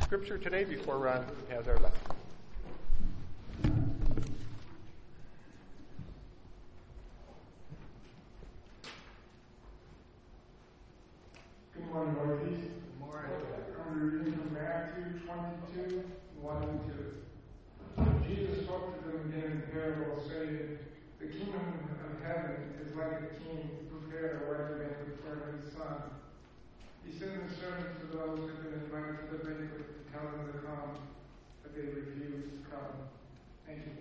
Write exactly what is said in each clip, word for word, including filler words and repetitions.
scripture today before Ron has our lesson. Good morning, ladies. Good morning. I'm reading from Matthew twenty-two, one and two. Jesus spoke to them again in parable, saying, "The kingdom of heaven is like a king who prepared a wedding banquet for his son. He sent his servants to those who had been invited to the banquet to tell them to come, but they refused to come." Thank you.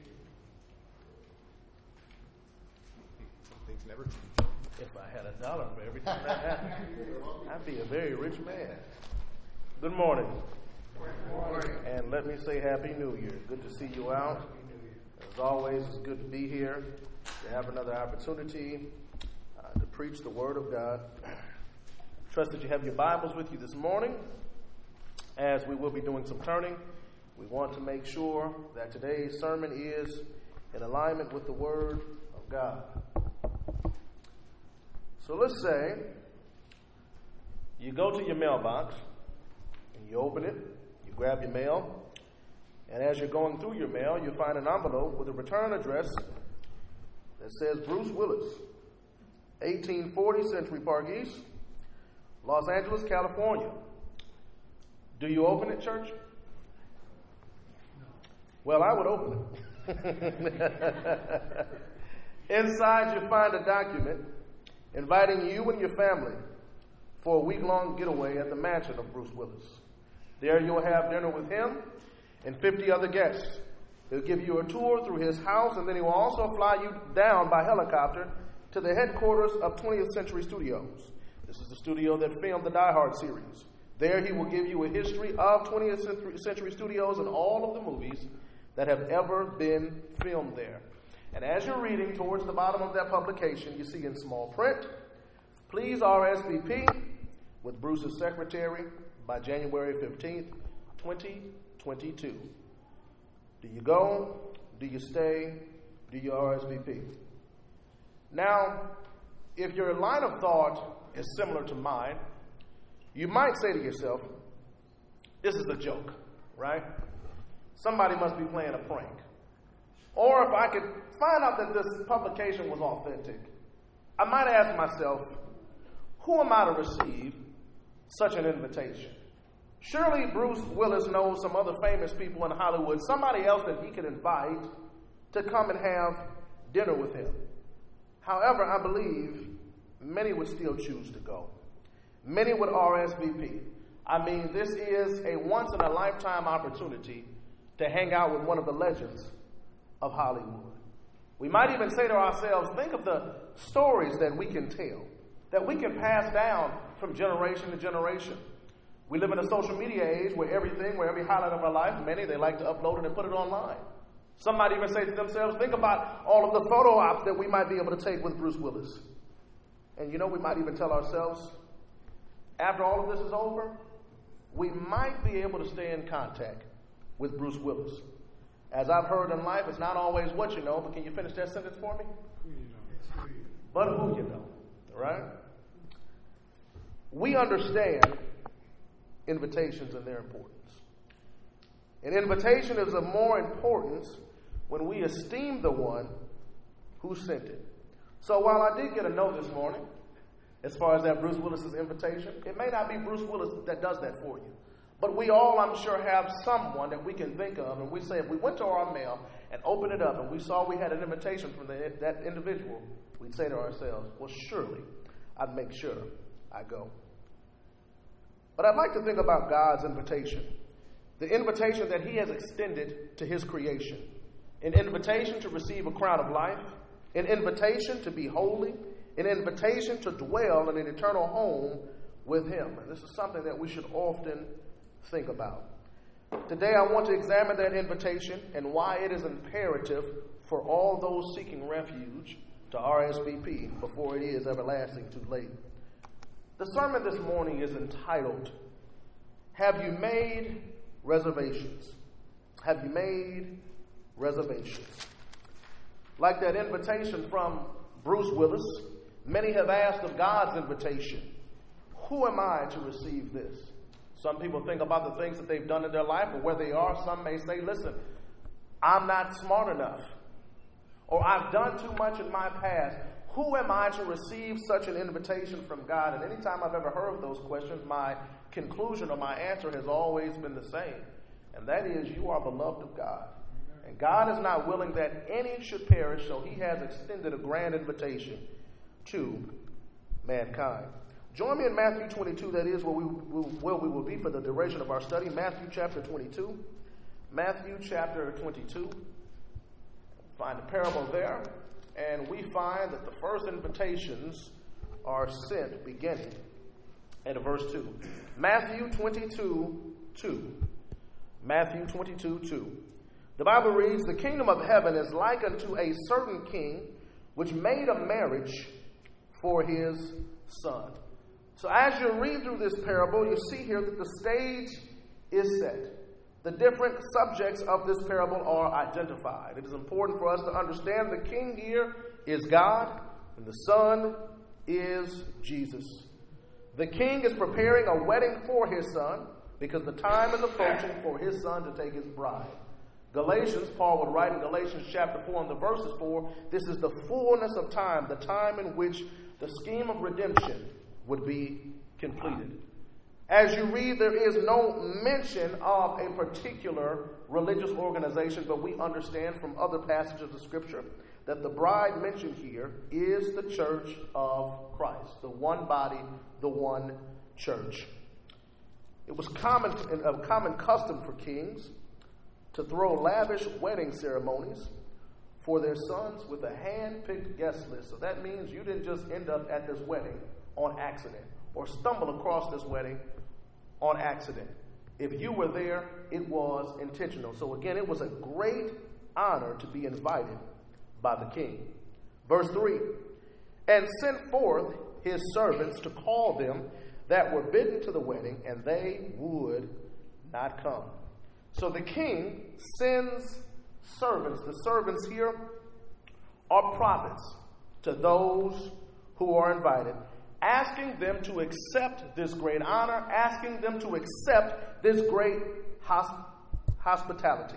Things never If I had a dollar for every time that happened, I'd be a very rich man. Good morning. Good morning. And let me say Happy New Year. Good to see you out. As always, it's good to be here, to have another opportunity uh, to preach the Word of God. Trust that you have your Bibles with you this morning. As we will be doing some turning, we want to make sure that today's sermon is in alignment with the Word of God. So let's say you go to your mailbox and you open it, you grab your mail, and as you're going through your mail, you find an envelope with a return address that says Bruce Willis, eighteen forty Century Park East, Los Angeles, California. Do you open it, church? Well, I would open it. Inside, you find a document inviting you and your family for a week-long getaway at the mansion of Bruce Willis. There you'll have dinner with him and fifty other guests. He'll give you a tour through his house, and then he will also fly you down by helicopter to the headquarters of twentieth Century Studios. This is the studio that filmed the Die Hard series. There he will give you a history of twentieth Century Studios and all of the movies that have ever been filmed there. And as you're reading towards the bottom of that publication, you see in small print, "Please R S V P with Bruce's secretary by January fifteenth, twenty twenty-two. Do you go? Do you stay? Do you R S V P? Now, if your line of thought is similar to mine, you might say to yourself, this is a joke, right? Somebody must be playing a prank. Or if I could find out that this publication was authentic, I might ask myself, who am I to receive such an invitation? Surely Bruce Willis knows some other famous people in Hollywood, somebody else that he could invite to come and have dinner with him. However, I believe many would still choose to go. Many would R S V P. I mean, this is a once-in-a-lifetime opportunity to hang out with one of the legends of Hollywood. We might even say to ourselves, think of the stories that we can tell, that we can pass down from generation to generation. We live in a social media age where everything, where every highlight of our life, many, they like to upload it and put it online. Some might even say to themselves, think about all of the photo ops that we might be able to take with Bruce Willis. And you know, we might even tell ourselves, after all of this is over, we might be able to stay in contact with Bruce Willis. As I've heard in life, it's not always what you know, but can you finish that sentence for me? But who you know, right? We understand invitations and their importance. An invitation is of more importance when we esteem the one who sent it. So while I did get a note this morning, as far as that Bruce Willis's invitation, it may not be Bruce Willis that does that for you. But we all, I'm sure, have someone that we can think of, and we say if we went to our mail and opened it up and we saw we had an invitation from the, that individual, we'd say to ourselves, well, surely I'd make sure I go. But I'd like to think about God's invitation, the invitation that he has extended to his creation, an invitation to receive a crown of life, an invitation to be holy, an invitation to dwell in an eternal home with him. And this is something that we should often think about. Today I want to examine that invitation and why it is imperative for all those seeking refuge to R S V P before it is everlasting too late. The sermon this morning is entitled, Have You Made Reservations? Have you made reservations? Like that invitation from Bruce Willis, many have asked of God's invitation, who am I to receive this? Some people think about the things that they've done in their life or where they are. Some may say, listen, I'm not smart enough, or I've done too much in my past. Who am I to receive such an invitation from God? And anytime I've ever heard those questions, my conclusion or my answer has always been the same. And that is, you are beloved of God. And God is not willing that any should perish, so he has extended a grand invitation to mankind. Join me in Matthew twenty-two, that is where we, where we will be for the duration of our study. Matthew chapter twenty-two. Matthew chapter twenty-two. Find the parable there. And we find that the first invitations are sent beginning at verse two. Matthew twenty-two, two. Matthew twenty-two, two. The Bible reads, "The kingdom of heaven is like unto a certain king, which made a marriage for his son." So as you read through this parable, you see here that the stage is set. The different subjects of this parable are identified. It is important for us to understand the king here is God, and the son is Jesus. The king is preparing a wedding for his son because the time is approaching for his son to take his bride. Galatians, Paul would write in Galatians chapter four and the verses four, this is the fullness of time, the time in which the scheme of redemption would be completed. As you read, there is no mention of a particular religious organization, but we understand from other passages of Scripture that the bride mentioned here is the church of Christ, the one body, the one church. It was common, a common custom for kings to throw lavish wedding ceremonies for their sons with a hand-picked guest list. So that means you didn't just end up at this wedding on accident or stumble across this wedding on accident. If you were there, it was intentional. So again, it was a great honor to be invited by the king. Verse three, "And sent forth his servants to call them that were bidden to the wedding, and they would not come." So the king sends servants. The servants here are prophets to those who are invited, asking them to accept this great honor, asking them to accept this great hosp- hospitality.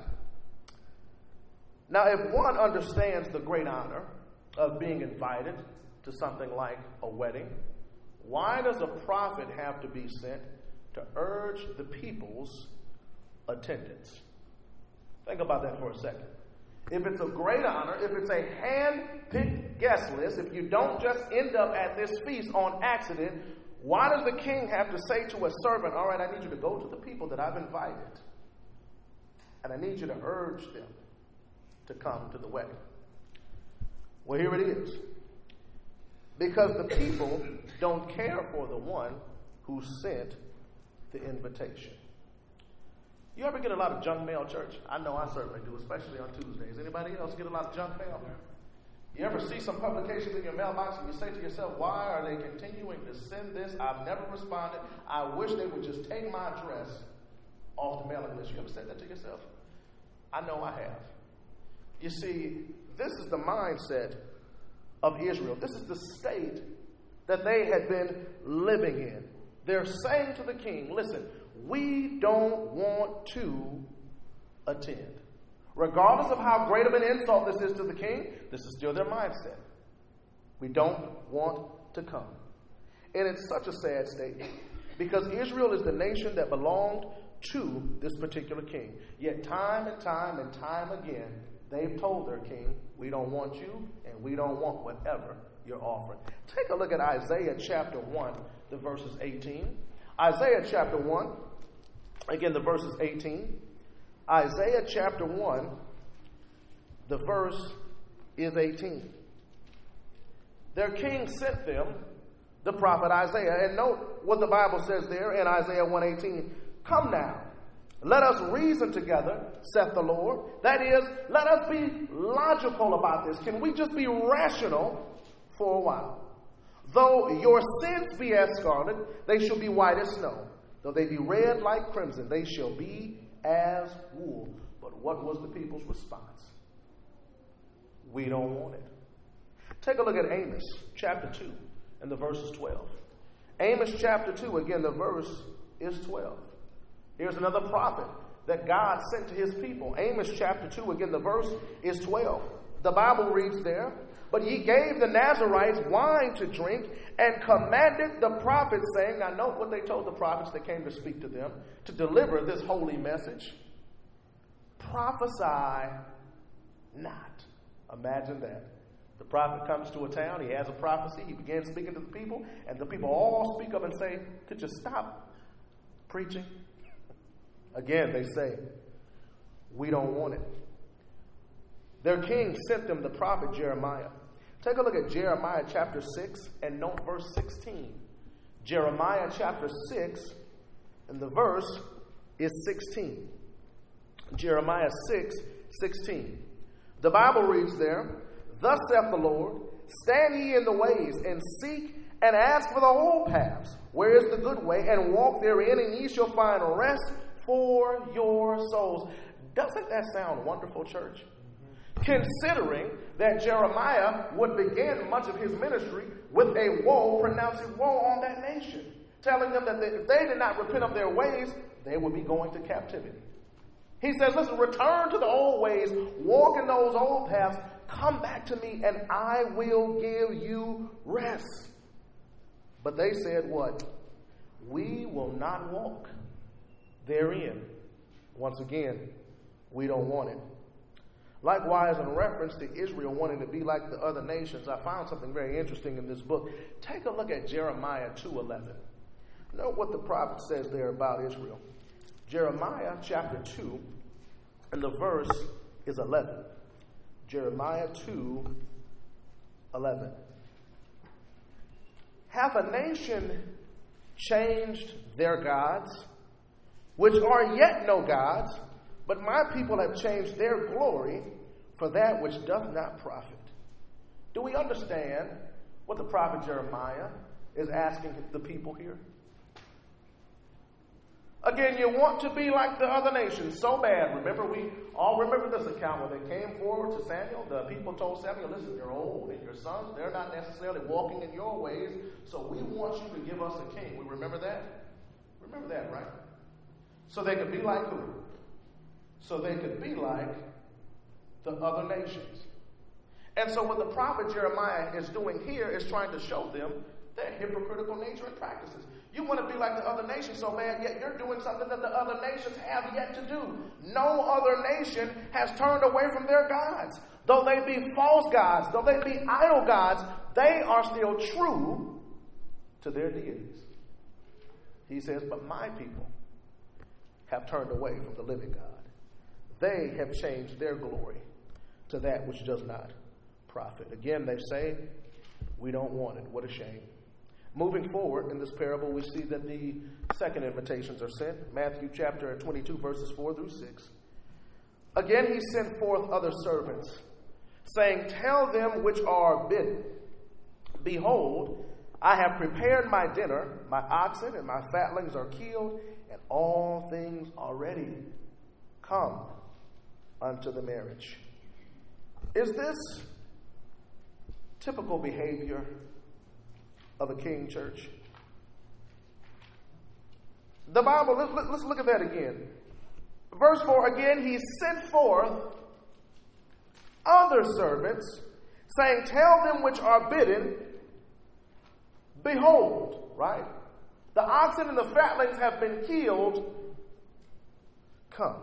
Now, if one understands the great honor of being invited to something like a wedding, why does a prophet have to be sent to urge the people's attendance? Think about that for a second. If it's a great honor, if it's a hand-picked guest list, if you don't just end up at this feast on accident, why does the king have to say to a servant, all right, I need you to go to the people that I've invited, and I need you to urge them to come to the wedding? Well, here it is. Because the people don't care for the one who sent the invitation. You ever get a lot of junk mail, church? I know I certainly do, especially on Tuesdays. Anybody else get a lot of junk mail? You ever see some publication in your mailbox and you say to yourself, why are they continuing to send this? I've never responded. I wish they would just take my address off the mailing list. You ever said that to yourself? I know I have. You see, this is the mindset of Israel. This is the state that they had been living in. They're saying to the king, listen, we don't want to attend. Regardless of how great of an insult this is to the king, this is still their mindset. We don't want to come. And it's such a sad state because Israel is the nation that belonged to this particular king. Yet time and time and time again, they've told their king, we don't want you and we don't want whatever you're offering. Take a look at Isaiah chapter one, the verses eighteen. Isaiah chapter one, again, the verses eighteen. Isaiah chapter one, the verse is eighteen. Their king sent them, the prophet Isaiah. And note what the Bible says there in Isaiah one eighteen. Come now, let us reason together, saith the Lord. That is, let us be logical about this. Can we just be rational for a while? Though your sins be as scarlet, they shall be white as snow. Though they be red like crimson, they shall be as wool. But what was the people's response? We don't want it. Take a look at Amos chapter two and the verses twelve. Amos chapter two, again, the verse is twelve. Here's another prophet that God sent to his people. Amos chapter two, again, the verse is twelve. The Bible reads there, "But ye gave the Nazarites wine to drink, and commanded the prophets, saying," now note what they told the prophets that came to speak to them, to deliver this holy message, "Prophesy not." Imagine that. The prophet comes to a town, he has a prophecy, he begins speaking to the people, and the people all speak up and say, "Could you stop preaching?" Again, they say, "We don't want it." Their king sent them the prophet Jeremiah. Take a look at Jeremiah chapter six and note verse sixteen. Jeremiah chapter six and the verse is sixteen. Jeremiah six, sixteen. The Bible reads there, "Thus saith the Lord, stand ye in the ways, and seek and ask for the old paths, where is the good way, and walk therein, and ye shall find rest for your souls." Doesn't that sound wonderful, church? Considering that Jeremiah would begin much of his ministry with a woe, pronouncing woe on that nation, telling them that they, if they did not repent of their ways, they would be going to captivity. He says, listen, return to the old ways, walk in those old paths, come back to me, and I will give you rest. But they said what? We will not walk therein. Once again, we don't want it. Likewise, in reference to Israel wanting to be like the other nations, I found something very interesting in this book. Take a look at Jeremiah two eleven. Note what the prophet says there about Israel. Jeremiah chapter two, and the verse is eleven. Jeremiah two eleven. "Hath a nation changed their gods, which are yet no gods? But my people have changed their glory for that which doth not profit." Do we understand what the prophet Jeremiah is asking the people here? Again, you want to be like the other nations so bad. Remember, we all remember this account when they came forward to Samuel. The people told Samuel, listen, you're old and your sons, they're not necessarily walking in your ways, so we want you to give us a king. We remember that? Remember that, right? So they could be like who? So they could be like the other nations. And so what the prophet Jeremiah is doing here is trying to show them their hypocritical nature and practices. You want to be like the other nations so bad, yet you're doing something that the other nations have yet to do. No other nation has turned away from their gods. Though they be false gods, though they be idol gods, they are still true to their deities. He says, but my people have turned away from the living God. They have changed their glory to that which does not profit. Again, they say, we don't want it. What a shame. Moving forward in this parable, we see that the second invitations are sent. Matthew chapter twenty-two, verses four through six. Again, he sent forth other servants, saying, tell them which are bidden, behold, I have prepared my dinner, my oxen and my fatlings are killed, and all things are ready. Come unto the marriage. Is this typical behavior of a king, church? The Bible, let, let's look at that again. Verse four, again, he sent forth other servants, saying, tell them which are bidden, behold, right? The oxen and the fatlings have been killed. Come.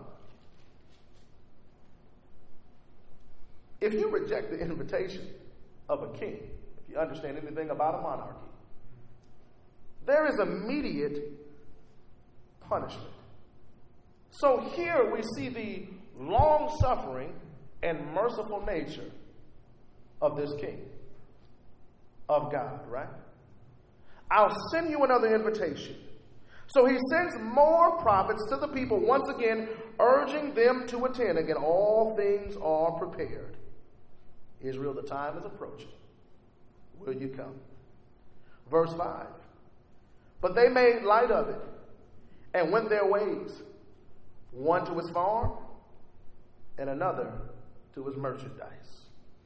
If you reject the invitation of a king, if you understand anything about a monarchy, there is immediate punishment. So here we see the long-suffering and merciful nature of this king, of God, right? I'll send you another invitation. So he sends more prophets to the people, once again, urging them to attend. Again, all things are prepared. Israel, the time is approaching. Will you come? Verse five. But they made light of it and went their ways, one to his farm and another to his merchandise.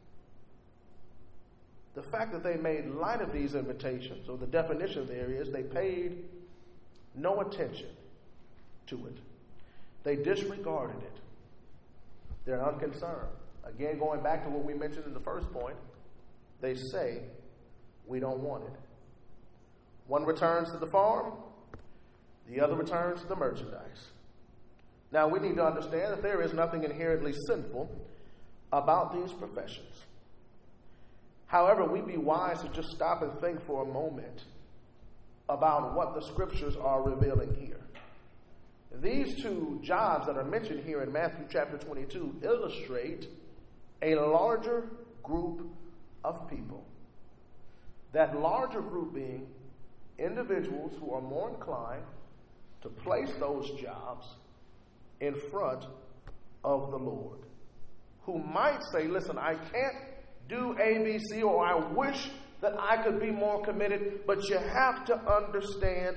The fact that they made light of these invitations, or the definition there is they paid no attention to it. They disregarded it. They're unconcerned. Again, going back to what we mentioned in the first point, they say, we don't want it. One returns to the farm, the other returns to the merchandise. Now, we need to understand that there is nothing inherently sinful about these professions. However, we'd be wise to just stop and think for a moment about what the scriptures are revealing here. These two jobs that are mentioned here in Matthew chapter twenty-two illustrate a larger group of people. That larger group being individuals who are more inclined to place those jobs in front of the Lord, who might say, listen, I can't do A, B, C, or I wish that I could be more committed, but you have to understand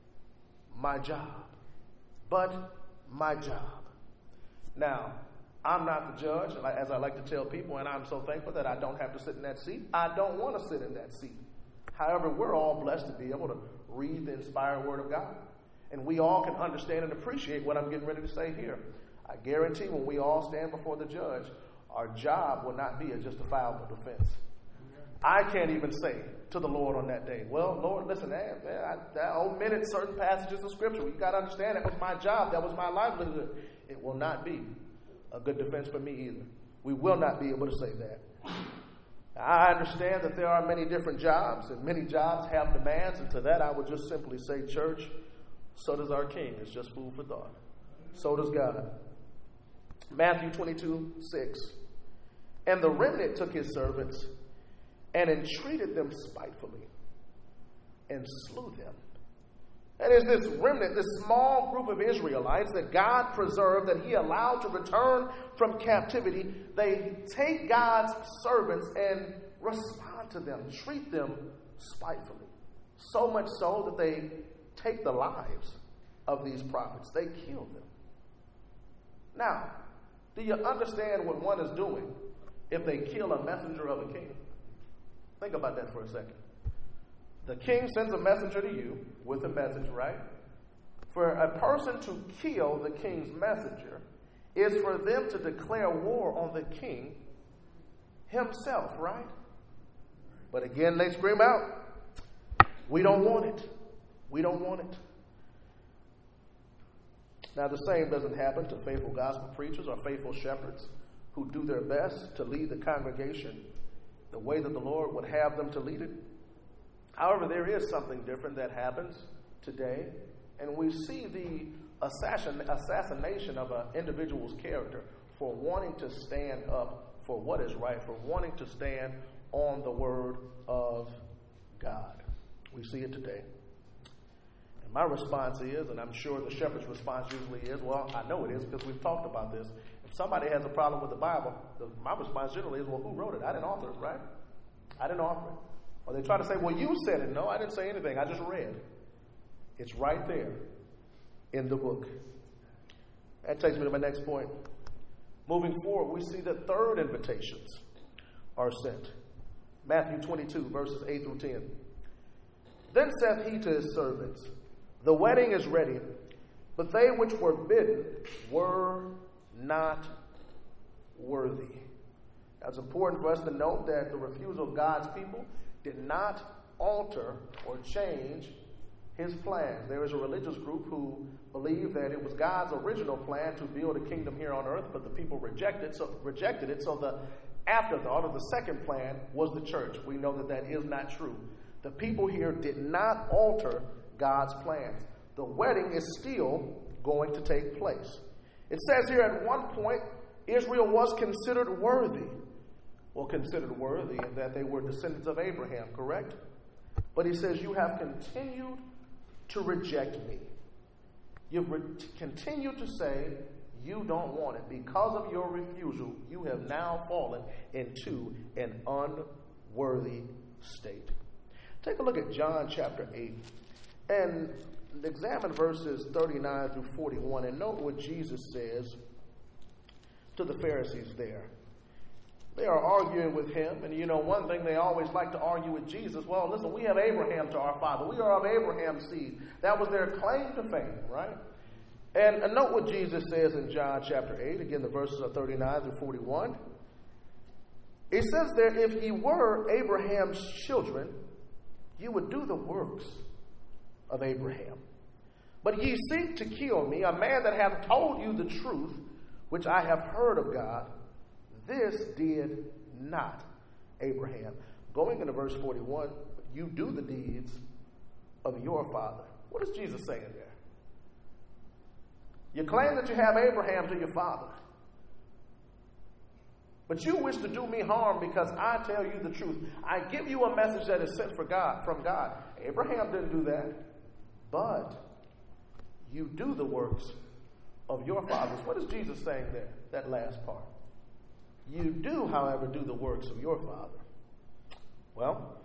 my job. But my job. Now, I'm not the judge, as I like to tell people, and I'm so thankful that I don't have to sit in that seat. I don't want to sit in that seat. However, we're all blessed to be able to read the inspired Word of God. And we all can understand and appreciate what I'm getting ready to say here. I guarantee when we all stand before the judge, our job will not be a justifiable defense. I can't even say to the Lord on that day, well, Lord, listen, man, man, I, I omitted certain passages of Scripture. You got to understand that was my job. That was my livelihood. It will not be a good defense for me either. We will not be able to say that. I understand that there are many different jobs, and many jobs have demands, and to that I would just simply say, church, so does our King. It's just food for thought. So does God. Matthew twenty-two, six. And the remnant took his servants and entreated them spitefully and slew them. That is, this remnant, this small group of Israelites that God preserved, that he allowed to return from captivity, they take God's servants and respond to them, treat them spitefully. So much so that they take the lives of these prophets. They kill them. Now, do you understand what one is doing if they kill a messenger of a king? Think about that for a second. The king sends a messenger to you with a message, right? For a person to kill the king's messenger is for them to declare war on the king himself, right? But again, they scream out, we don't want it. We don't want it. Now, the same doesn't happen to faithful gospel preachers or faithful shepherds who do their best to lead the congregation the way that the Lord would have them to lead it. However, there is something different that happens today, and we see the assassin, assassination of an individual's character for wanting to stand up for what is right, for wanting to stand on the word of God. We see it today. And my response is, and I'm sure the shepherd's response usually is, well, I know it is because we've talked about this. If somebody has a problem with the Bible, the, my response generally is, well, who wrote it? I didn't author it, right? I didn't author it. Or they try to say, well, you said it. No, I didn't say anything. I just read. It's right there in the book. That takes me to my next point. Moving forward, we see that third invitations are sent. Matthew twenty-two, verses eight through ten. Then saith he to his servants, the wedding is ready, but they which were bidden were not worthy. Now, it's important for us to note that the refusal of God's people did not alter or change his plans. There is a religious group who believe that it was God's original plan to build a kingdom here on earth, but the people rejected, so, rejected it. So the afterthought or the second plan was the church. We know that that is not true. The people here did not alter God's plans. The wedding is still going to take place. It says here at one point, Israel was considered worthy. Well, considered worthy in that they were descendants of Abraham, correct? But he says, you have continued to reject me. You've re- continued to say you don't want it. Because of your refusal, you have now fallen into an unworthy state. Take a look at John chapter eight and examine verses thirty-nine through forty-one and note what Jesus says to the Pharisees there. They are arguing with him, and you know, one thing they always like to argue with Jesus, well, listen, we have Abraham to our father. We are of Abraham's seed. That was their claim to fame, right? And uh, note what Jesus says in John chapter eight. Again, the verses are thirty-nine through forty-one. It says there, if ye were Abraham's children, you would do the works of Abraham. But ye seek to kill me, a man that hath told you the truth, which I have heard of God. This did not Abraham. Going into verse forty-one, you do the deeds of your father. What is Jesus saying there? You claim that you have Abraham to your father, but you wish to do me harm because I tell you the truth. I give you a message that is sent for God, from God. Abraham didn't do that, but you do the works of your fathers. What is Jesus saying there, that last part? You do, however, do the works of your father. Well,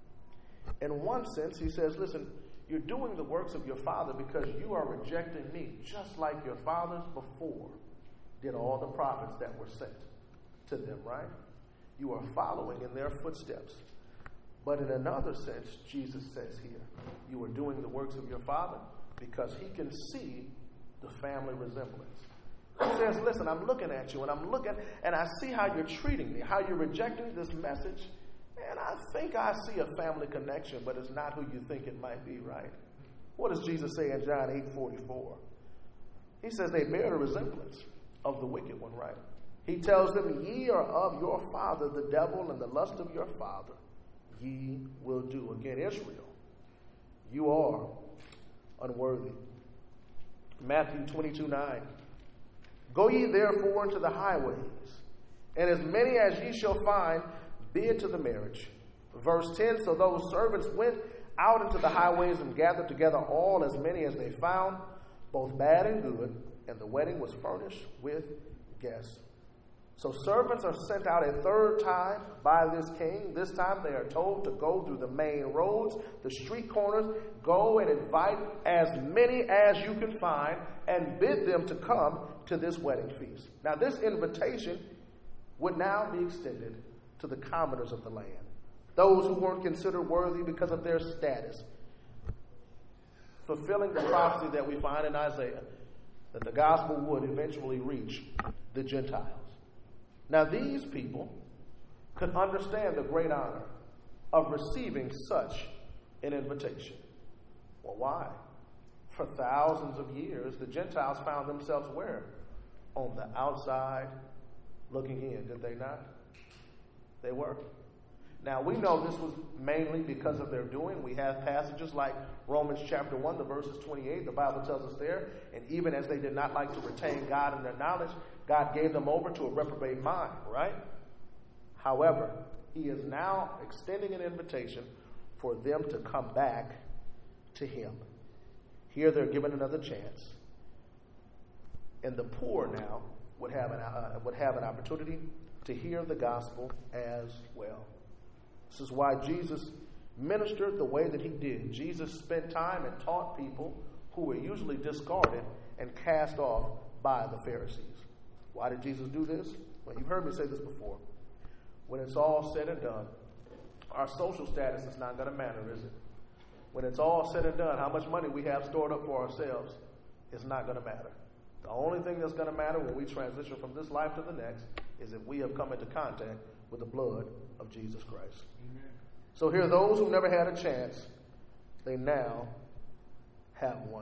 in one sense, he says, listen, you're doing the works of your father because you are rejecting me, just like your fathers before did all the prophets that were sent to them, right? You are following in their footsteps. But in another sense, Jesus says here, you are doing the works of your father because he can see the family resemblance. He says, listen, I'm looking at you and I'm looking and I see how you're treating me, how you're rejecting this message. And I think I see a family connection, but it's not who you think it might be, right? What does Jesus say in John eight forty-four? He says they bear the resemblance of the wicked one, right? He tells them, ye are of your father, the devil, and the lust of your father ye will do. Again, Israel, you are unworthy. Matthew twenty-two nine. Go ye therefore into the highways, and as many as ye shall find, bid to the marriage. Verse ten, so those servants went out into the highways and gathered together all as many as they found, both bad and good, and the wedding was furnished with guests. So servants are sent out a third time by this king. This time they are told to go through the main roads, the street corners, go and invite as many as you can find and bid them to come to this wedding feast. Now this invitation would now be extended to the commoners of the land, those who weren't considered worthy because of their status, fulfilling the prophecy that we find in Isaiah that the gospel would eventually reach the Gentiles. Now these people could understand the great honor of receiving such an invitation. Well, why? For thousands of years, the Gentiles found themselves where? On the outside looking in, did they not? They were. Now, we know this was mainly because of their doing. We have passages like Romans chapter one, the verses twenty-eight. The Bible tells us there, and even as they did not like to retain God in their knowledge, God gave them over to a reprobate mind, right? However, he is now extending an invitation for them to come back to him. Here they're given another chance. And the poor now would have an, uh, would have an opportunity to hear the gospel as well. This is why Jesus ministered the way that he did. Jesus spent time and taught people who were usually discarded and cast off by the Pharisees. Why did Jesus do this? Well, you've heard me say this before. When it's all said and done, our social status is not going to matter, is it? When it's all said and done, how much money we have stored up for ourselves is not going to matter. The only thing that's going to matter when we transition from this life to the next is if we have come into contact with the blood of Jesus Christ. Amen. So here, those who never had a chance, they now have one.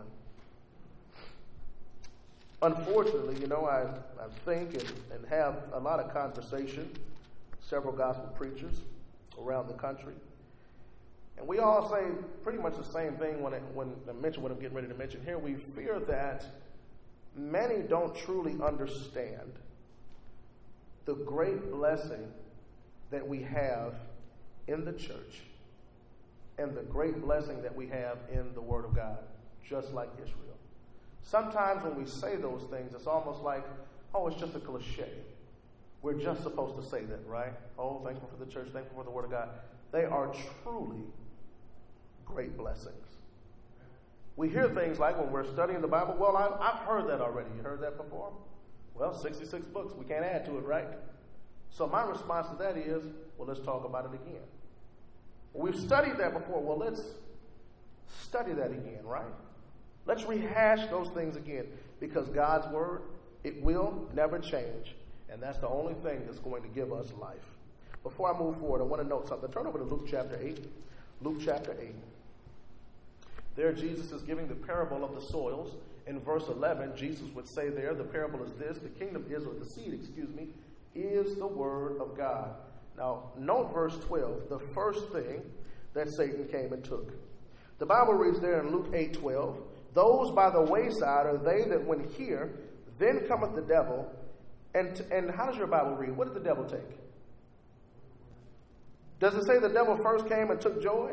Unfortunately, you know, I, I think and, and have a lot of conversation, several gospel preachers around the country, and we all say pretty much the same thing when, it, when I mention what I'm getting ready to mention here. We fear that many don't truly understand the great blessing that we have in the church and the great blessing that we have in the Word of God, just like Israel. Sometimes when we say those things, it's almost like, oh, it's just a cliche. We're just supposed to say that, right? Oh, thankful for the church, thankful for the Word of God. They are truly great blessings. We hear things like when we're studying the Bible, well, I've, I've heard that already. You heard that before? Well, sixty-six books. We can't add to it, right? So my response to that is, well, let's talk about it again. We've studied that before. Well, let's study that again, right? Let's rehash those things again. because God's word, it will never change. And that's the only thing that's going to give us life. Before I move forward, I want to note something. Turn over to Luke chapter eight. Luke chapter eight. There Jesus is giving the parable of the soils. In verse eleven, Jesus would say there, the parable is this, the kingdom is, or the seed, excuse me, is the word of God. Now, note verse twelve, the first thing that Satan came and took. The Bible reads there in Luke eight twelve, those by the wayside are they that when hear, then cometh the devil. And, and how does your Bible read? What did the devil take? Does it say the devil first came and took joy?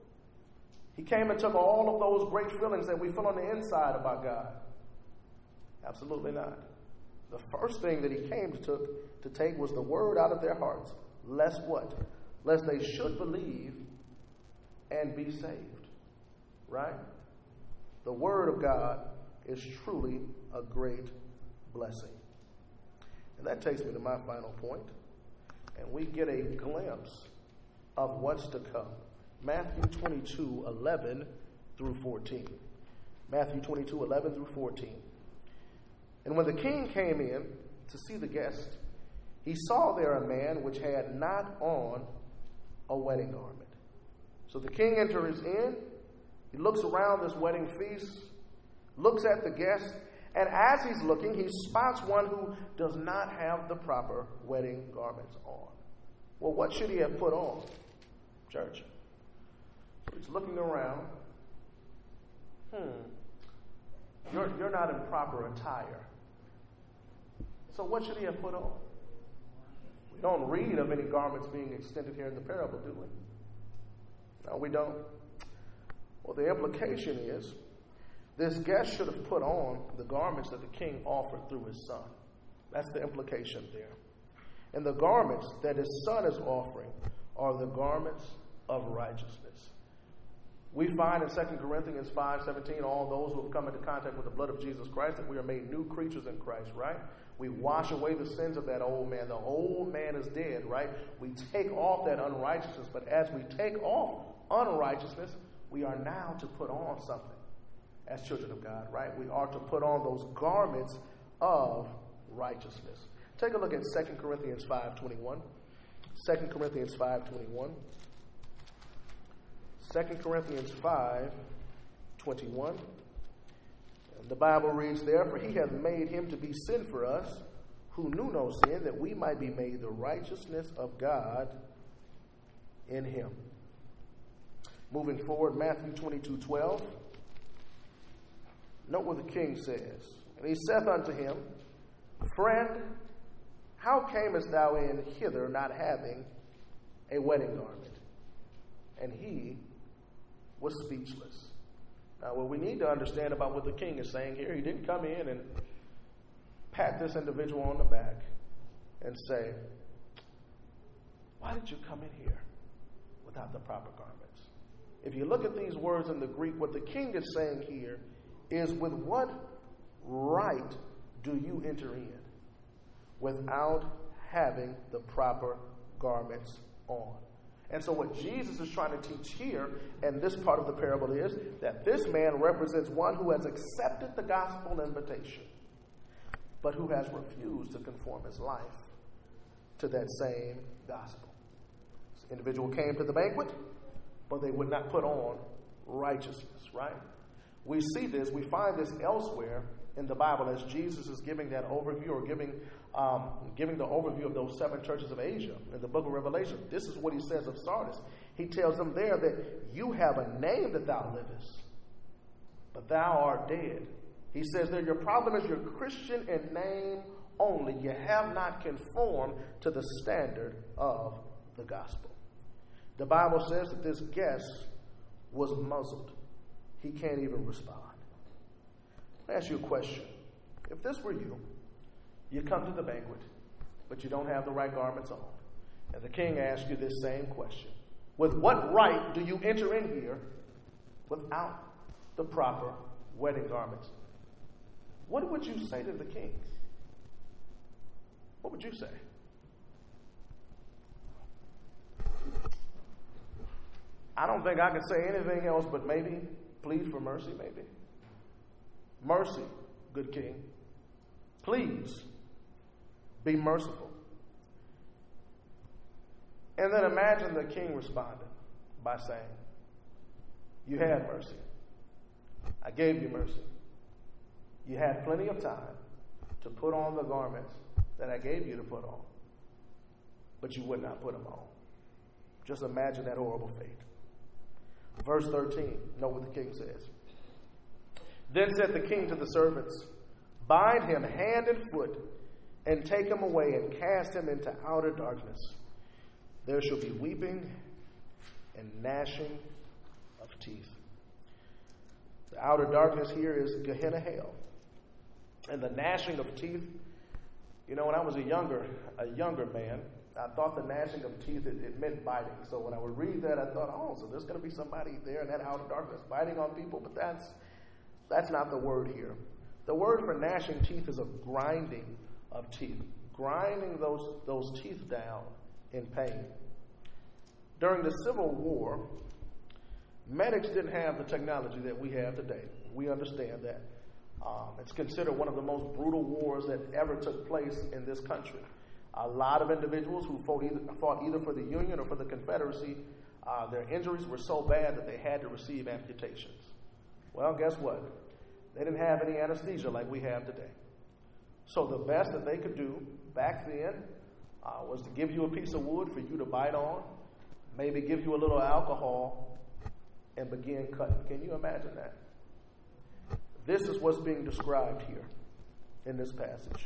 He came and took all of those great feelings that we feel on the inside about God. Absolutely not. The first thing that he came to, took, to take was the word out of their hearts. Lest what? Lest they should believe and be saved. Right? The word of God is truly a great blessing. And that takes me to my final point. And we get a glimpse of what's to come. Matthew twenty-two, eleven through fourteen. Matthew twenty-two, eleven through fourteen. And when the king came in to see the guest, he saw there a man which had not on a wedding garment. So the king enters in, he looks around this wedding feast, looks at the guest, and as he's looking, he spots one who does not have the proper wedding garments on. Well, what should he have put on, church? So he's looking around. Hmm. You're, you're not in proper attire. So what should he have put on? We don't read of any garments being extended here in the parable, do we? No, we don't. Well, the implication is this guest should have put on the garments that the king offered through his son. That's the implication there. And the garments that his son is offering are the garments of righteousness. We find in Second Corinthians five seventeen, all those who have come into contact with the blood of Jesus Christ, that we are made new creatures in Christ, right? We wash away the sins of that old man. The old man is dead, right? We take off that unrighteousness. But as we take off unrighteousness, we are now to put on something as children of God, right? We are to put on those garments of righteousness. Take a look at Second Corinthians five twenty-one. Second Corinthians five twenty-one. Second Corinthians five twenty-one. And the Bible reads there, for he hath made him to be sin for us, who knew no sin, that we might be made the righteousness of God in him. Moving forward, Matthew twenty-two twelve. Note what the king says. And he saith unto him, friend, how camest thou in hither not having a wedding garment? And he was speechless. Now, what we need to understand about what the king is saying here, he didn't come in and pat this individual on the back and say, why did you come in here without the proper garments? If you look at these words in the Greek, what the king is saying here is, with what right do you enter in without having the proper garments on? And so what Jesus is trying to teach here in this part of the parable is that this man represents one who has accepted the gospel invitation, but who has refused to conform his life to that same gospel. This individual came to the banquet, but they would not put on righteousness, right? We see this, we find this elsewhere in the Bible as Jesus is giving that overview or giving um, giving the overview of those seven churches of Asia in the book of Revelation. This is what he says of Sardis. He tells them there that you have a name that thou livest, but thou art dead. He says there your problem is you're Christian in name only. You have not conformed to the standard of the gospel. The Bible says that this guest was muzzled. He can't even respond. Let me ask you a question. If this were you, you come to the banquet, but you don't have the right garments on, and the king asks you this same question. With what right do you enter in here without the proper wedding garments? What would you say to the king? What would you say? I don't think I can say anything else but maybe plead for mercy, maybe. Mercy. good king. Please be merciful. And then imagine the king responded by saying, you had mercy. I gave you mercy. You had plenty of time to put on the garments that I gave you to put on, but you would not put them on. Just imagine that horrible fate. Verse thirteen, note what the king says. Then said the king to the servants, bind him hand and foot, and take him away and cast him into outer darkness. There shall be weeping and gnashing of teeth. The outer darkness here is Gehenna hell. And the gnashing of teeth, you know, when I was a younger, a younger man, I thought the gnashing of teeth, it, it meant biting. So when I would read that, I thought, oh, so there's going to be somebody there in that outer darkness biting on people. But that's that's not the word here. The word for gnashing teeth is a grinding of teeth, grinding those, those teeth down in pain. During the Civil War, medics didn't have the technology that we have today. We understand that. Um, it's considered one of the most brutal wars that ever took place in this country. A lot of individuals who fought either, fought either for the Union or for the Confederacy, uh, their injuries were so bad that they had to receive amputations. Well, guess what? They didn't have any anesthesia like we have today. So the best that they could do back then uh, was to give you a piece of wood for you to bite on, maybe give you a little alcohol, and begin cutting. Can you imagine that? This is what's being described here in this passage.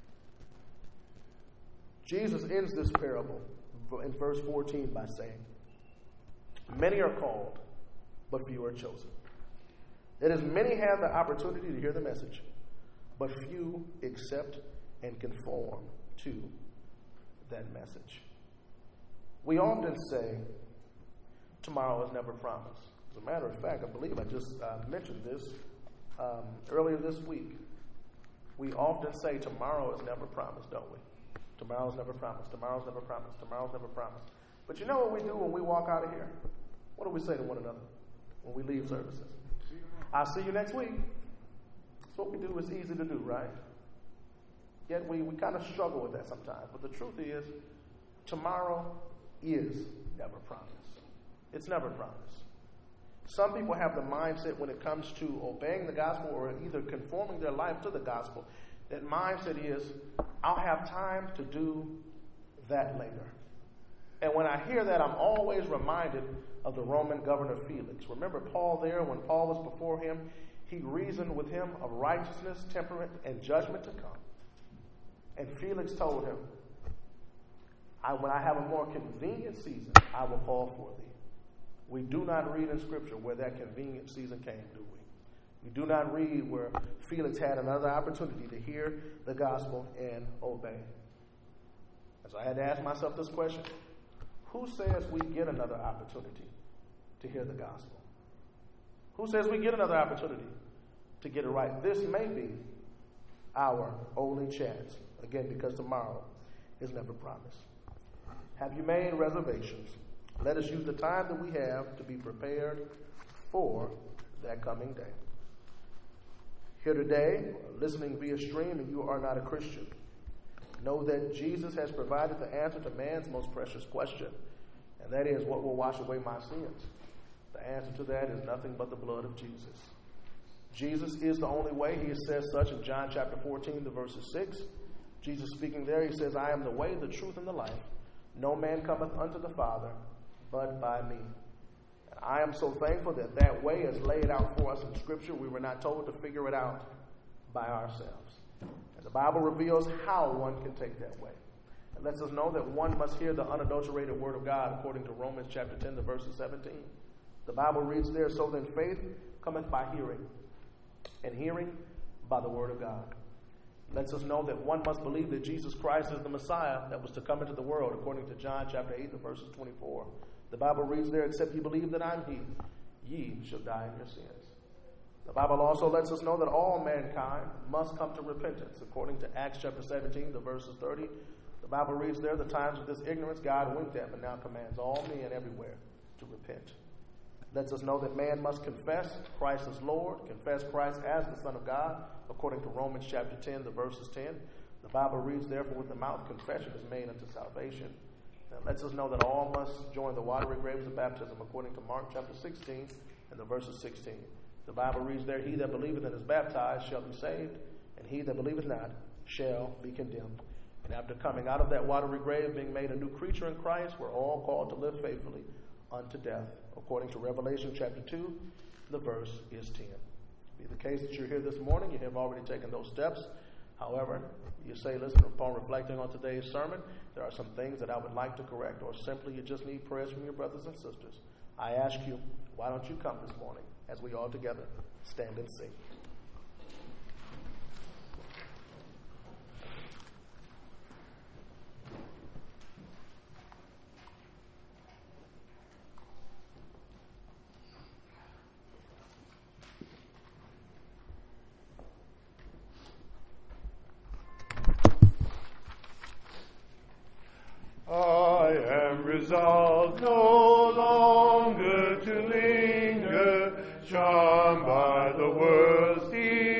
Jesus ends this parable in verse fourteen by saying, many are called, but few are chosen. That is, many have the opportunity to hear the message, but few accept and conform to that message. We often say, tomorrow is never promised. As a matter of fact, I believe I just uh, mentioned this um, earlier this week. We often say tomorrow is never promised, don't we? Tomorrow's never promised. Tomorrow's never promised. Tomorrow's never promised. But you know what we do when we walk out of here? What do we say to one another when we leave services? I'll see you next week. That's what we do. It's easy to do, right? Yet we, we kind of struggle with that sometimes. But the truth is, tomorrow is never promised. It's never promised. Some people have the mindset when it comes to obeying the gospel or either conforming their life to the gospel, that mindset is, I'll have time to do that later. And when I hear that, I'm always reminded of the Roman governor Felix. Remember Paul there, when Paul was before him, he reasoned with him of righteousness, temperament, and judgment to come. And Felix told him, I, when I have a more convenient season, I will call for thee. We do not read in Scripture where that convenient season came, do we? We do not read where Felix had another opportunity to hear the gospel and obey. And so I had to ask myself this question. Who says we get another opportunity to hear the gospel? Who says we get another opportunity to get it right? This may be our only chance. Again, because tomorrow is never promised. Have you made reservations? Let us use the time that we have to be prepared for that coming day. Here today, listening via stream, and you are not a Christian, know that Jesus has provided the answer to man's most precious question, and that is, what will wash away my sins? The answer to that is nothing but the blood of Jesus. Jesus is the only way. He says such in John chapter fourteen, the verses six. Jesus speaking there, he says, I am the way, the truth, and the life. No man cometh unto the Father but by me. And I am so thankful that that way is laid out for us in Scripture. We were not told to figure it out by ourselves. And the Bible reveals how one can take that way. It lets us know that one must hear the unadulterated word of God according to Romans chapter ten, the verses seventeen. The Bible reads there, so then faith cometh by hearing, and hearing by the word of God. It lets us know that one must believe that Jesus Christ is the Messiah that was to come into the world according to John chapter eight, the verses twenty-four. The Bible reads there, except ye believe that I'm he, ye shall die in your sins. The Bible also lets us know that all mankind must come to repentance. According to Acts chapter seventeen, the verses thirty, the Bible reads there, the times of this ignorance God winked at, but now commands all men everywhere to repent. It lets us know that man must confess Christ as Lord, confess Christ as the Son of God, according to Romans chapter ten, the verses ten. The Bible reads, therefore, with the mouth confession is made unto salvation. That lets us know that all must join the watery graves of baptism, according to Mark chapter sixteen and the verses sixteen. The Bible reads there, he that believeth and is baptized shall be saved, and he that believeth not shall be condemned. And after coming out of that watery grave, being made a new creature in Christ, we're all called to live faithfully unto death, according to Revelation chapter two, the verse is ten. Be the case that you're here this morning, you have already taken those steps. However, you say, listen, upon reflecting on today's sermon, there are some things that I would like to correct, or simply you just need prayers from your brothers and sisters. I ask you, why don't you come this morning as we all together stand and sing. Resolved no longer to linger, charmed by the world's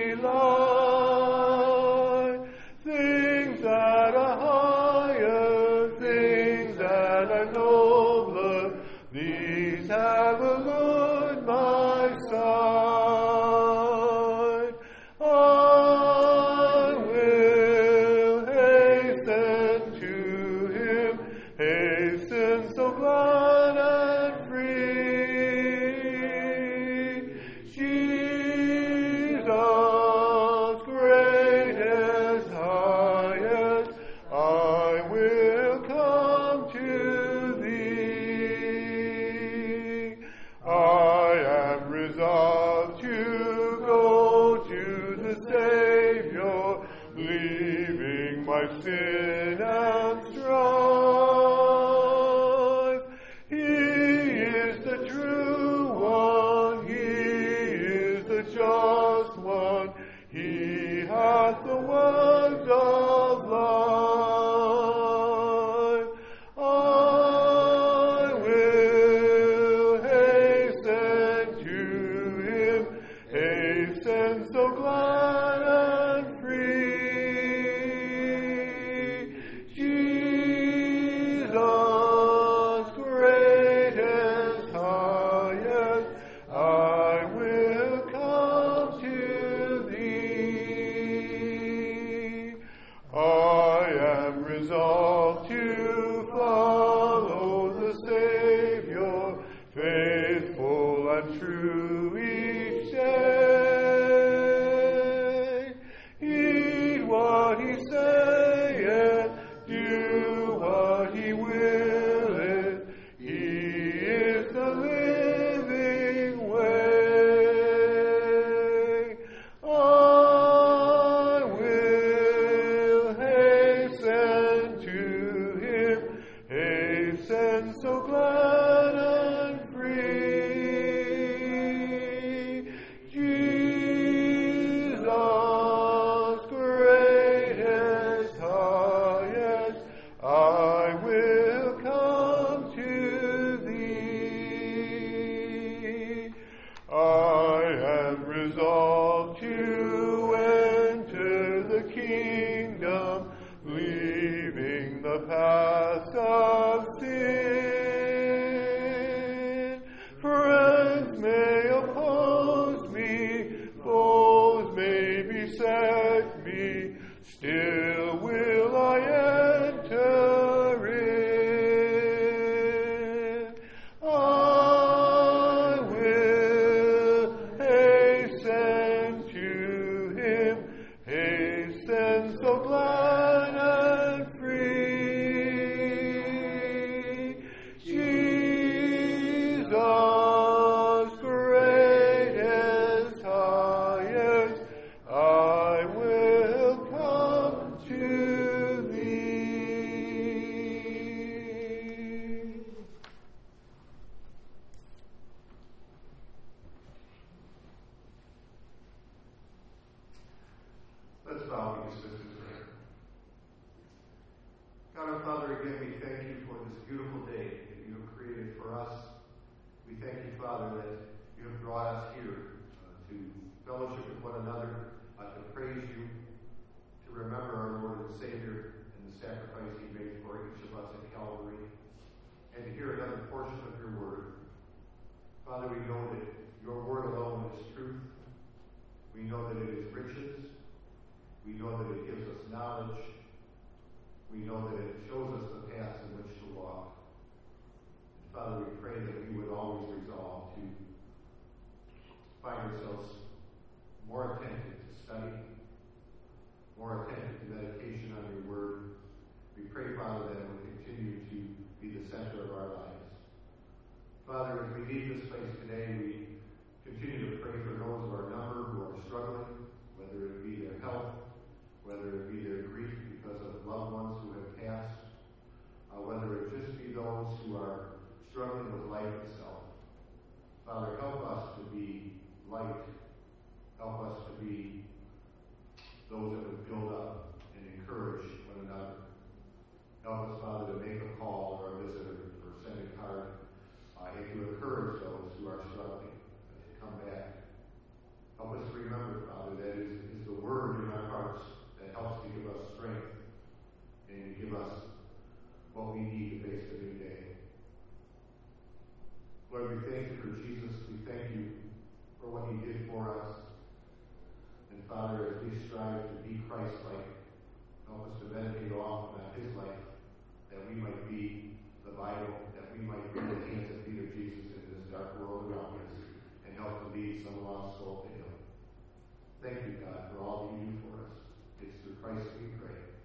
delight. Things that are higher, things that are nobler, these have allured my sight. I will hasten to him, hasten so glad and free. Jesus, greatest, highest, I will come to thee. I am resolved to go to the Savior, leaving my sin and strife. He is the true one, He is the just one, He hath the words of life. I will hasten to Him, hasten so glad and free. Jesus, greatest, highest, I will come to thee. I am resolved to follow the Savior, faithful and true each day. Heed what He saith, do what He willeth. He is the living way. I will hasten to Him, hasten so glad and free. Jesus, greatest, highest, I will come to thee. I am resolved to enter the kingdom, leaving the paths of sin. Friends may oppose me, foes may beset me, still will I enter in. I will hasten to Him, hasten so glad and free. Jesus, greatest, highest, I will come to thee. Let's bow and dismiss this prayer. God our Father, again we thank you for this beautiful day that you have created for us. We thank you, Father, that you have brought us here uh, to fellowship with one another, uh, to praise you, to remember our Lord and Savior and the sacrifice he made for each of us at Calvary, and to hear another portion of your word. Father, we know that your word alone is truth. We know that it is riches. We know that it gives us knowledge. We know that it shows us the paths in which to walk. And Father, we pray that we would always resolve to find ourselves more attentive to study, more attentive to meditation on your word. We pray, Father, that it will continue to be the center of our lives. Father, as we leave this place today, we continue to pray for those of our number who are struggling, whether it be their health, whether it be their grief because of loved ones who have passed, uh, whether it just be those who are struggling with life itself. Father, help us to be light. Help us to be those that would build up and encourage one another. Help us, Father, to make a call or a visitor or send a card uh, and to encourage those who are struggling uh, to come back. Help us to remember, Father, that is, is the word in our hearts that helps to give us strength and to give us what we need to face the new day. Lord, we thank you for Jesus. We thank you for what he did for us. And Father, as we strive to be Christ-like, help us to meditate often on his life, that we might be the Bible, that we might be the hands and feet of Jesus in this dark world around us, and help to lead some lost soul to him. Thank you, God, for all that you do for us. It's through Christ we pray.